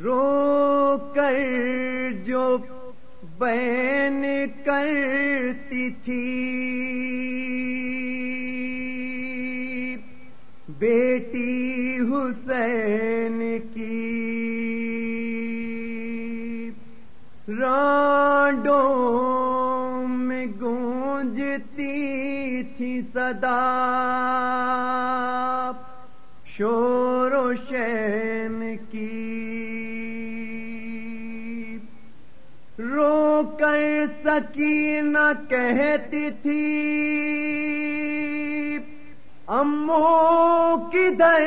رو کر جو بین کرتی تھی بیٹی حسین کی، رانڈوں میں گونجتی تھی صدا شور و شین کی، رو کر سکینہ کہتی تھی امو کدھر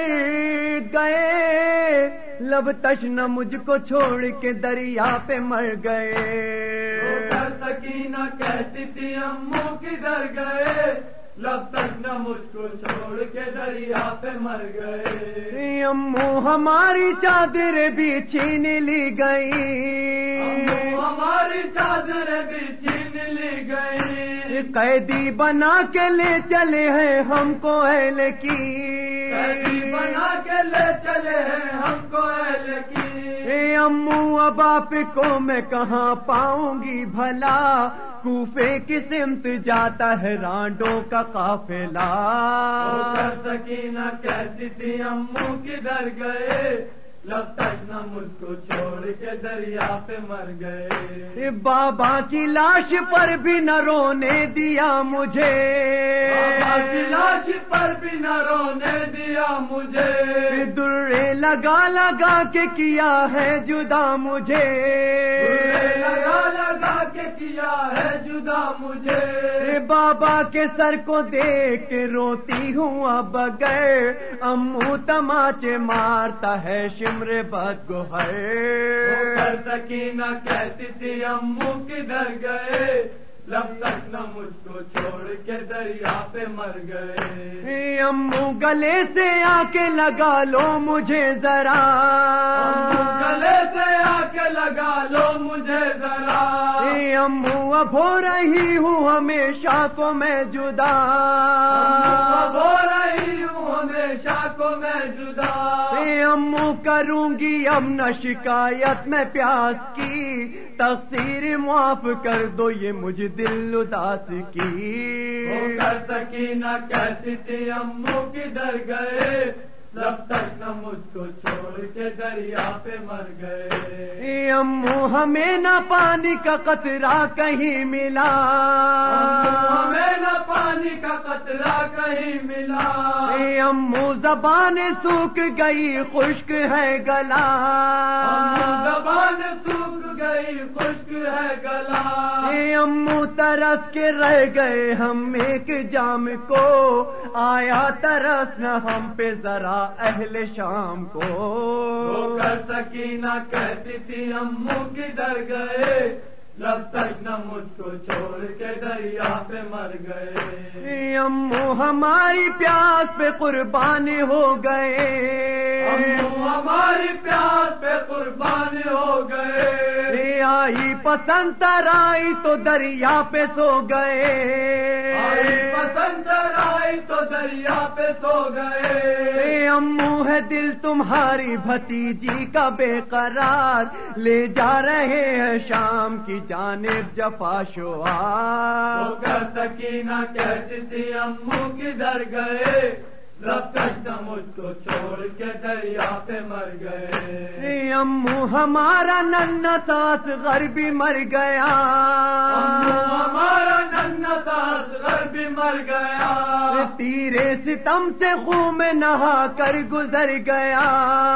گئے، لب تشنہ مجھ کو چھوڑ کے دریا پہ مر گئے، رو کر سکینہ کہتی تھی امو کدھر گئے، لب تشنہ مجھ کو چھوڑ کے دریا پہ مر گئے، امو ہماری چادر بھی چھین لی گئی، امو ہماری چادر بھی چھین لی گئی، قیدی بنا کے لے چلے ہیں ہم کو اہل کی، قیدی بنا کے لے چلے ہیں ہم کو اہل کی، امو اب آپ کو میں کہاں پاؤں گی بھلا، کوفے کی سمت جاتا ہے رانڈوں کا قافلہ، رو کر سکینہ کہتی تھی امو کدھر گئے، لب تشنہ مجھ کو چھوڑ کے دریا پہ مر گئے، بابا کی لاش پر بھی نہ رونے دیا مجھے، بابا کی لاش پر بھی نہ رونے دیا مجھے، درے لگا لگا کے کیا ہے جدا مجھے، لگا لگا کے کیا ہے جدا مجھے، بابا کے سر کو دیکھ کے روتی ہوں اب اگر امو تماچے مارتا ہے شمر بد گوہر، رو کر سکینہ کہتی تھی امو کدھر گئے، لب تشنہ مجھ کو چھوڑ کے دریا پہ مر گئے، امو گلے سے آ کے لگا لو مجھے ذرا، امو گلے سے آ کے لگا لو مجھے ذرا، امو اب ہو رہی ہوں ہمیشہ کو میں جدا، اب ہو رہی ہوں ہمیشہ کو میں جدا، امو کروں گی اب نہ شکایت میں پیاس کی، تقصیر معاف کر دو یہ مجھ دل اداس کی، رو کر سکینہ کہتی تھی امو کدھر گئے، لب تشنہ مجھ کو چھوڑ کے دریا پہ مر گئے، امو ہمیں نہ پانی کا قطرہ کہیں ملا، ہمیں نہ پانی کا قطرہ کہیں ملا، امو زبان سوکھ گئی خشک ہے گلا، زبان سوکھ گئی خشک ہے گلا، امو ترس کے رہ گئے ہم ایک جام کو، آیا ترس نہ ہم پہ ذرا اہل شام کو، رو کر سکینہ کہتی تھی امو کدھر گئے، لب تشنہ مجھ کو چھوڑ کے دریا پہ مر گئے، امو ہماری پیاس پہ قربان ہو گئے، امو ہماری پیاس پہ قربان ہو گئے، آئی پسند ترائی تو دریا پہ سو گئے، آئی پسند آئی تو دریا پہ سو گئے، امو ہے دل تمہاری بھتیجی کا بے قرار، لے جا رہے ہیں شام کی جانب جفا شعار، رو کر سکینہ کہتی تھی امو کدھر گئے، لب تشنہ مجھ کو چھوڑ کے دریا پہ مر گئے، امو ہمارا ننھا ساس غر بھی مر گیا، امو ہمارا ننھا ساس غر بھی مر گیا، تیرے ستم سے خون میں نہا کر گزر گیا،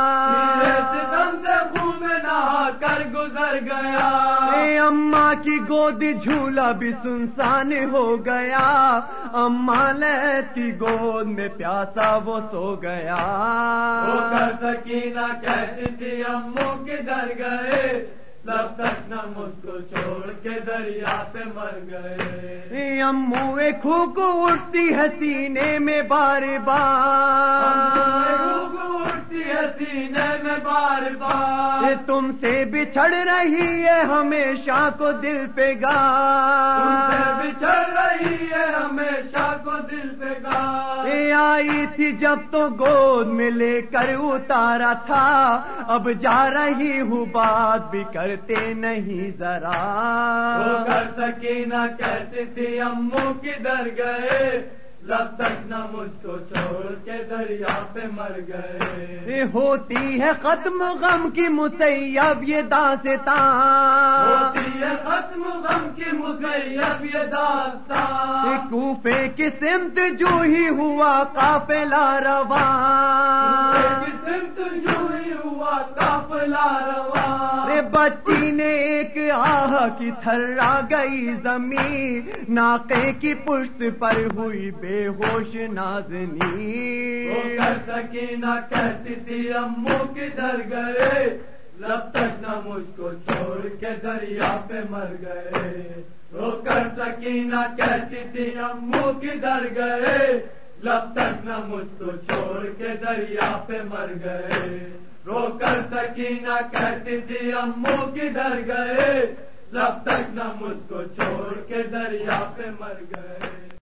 ستم سے خون میں نہا کر گزر گیا، اماں کی گود جھولا بھی سنسان ہو گیا، اماں لیتی گود میں پیاسا وہ سو گیا، رو کر سکینہ کہتی تھی امو کدھر گئے، لب تشنہ مجھ کو چھوڑ کے دریا پہ مر گئے، امو ایک خوک اٹھتی ہے سینے میں بار بار، اٹھتی ہے سینے میں بار بار، یہ تم سے بچھڑ رہی ہے ہمیشہ کو دل پہ تم سے گار، بچھڑ رہی ہے ہمیشہ کو دل پہ گار، یہ آئی تھی جب تو گود میں لے کر اتارا تھا، اب جا رہی ہوں بات بھی کرتے نہیں ذرا، وہ کر سکینہ کہتی تھی امو کدھر گئے، لب تک نہ مجھ کو چھوڑ کے دریا پہ مر گئے، یہ ہوتی ہے ختم غم کی مسیب یہ داستاں، ہوتی ہے ختم غم کی مسیب یہ داستان، کوفے کی سمت جو ہی ہوا قافلہ رواں، سمت جو ہی ہوا قافلہ رواں، رے بچی نے ایک آہ کی تھرا گئی زمین، ناقے کی پشت پر ہوئی بے ہوش نازنین، وہ کر سکینہ کہتی تھی امو کدھر گئے، لب تک نہ مجھ کو چھوڑ کے دریا پہ مر گئے، وہ کر سکینہ کہتی تھی امو کدھر گئے، لب تک نہ مجھ کو چھوڑ کے دریا پہ مر گئے، رو کر سکینہ کہتی تھی امو کدھر گئے، لب تک نہ مجھ کو چھوڑ کے دریا پہ مر گئے۔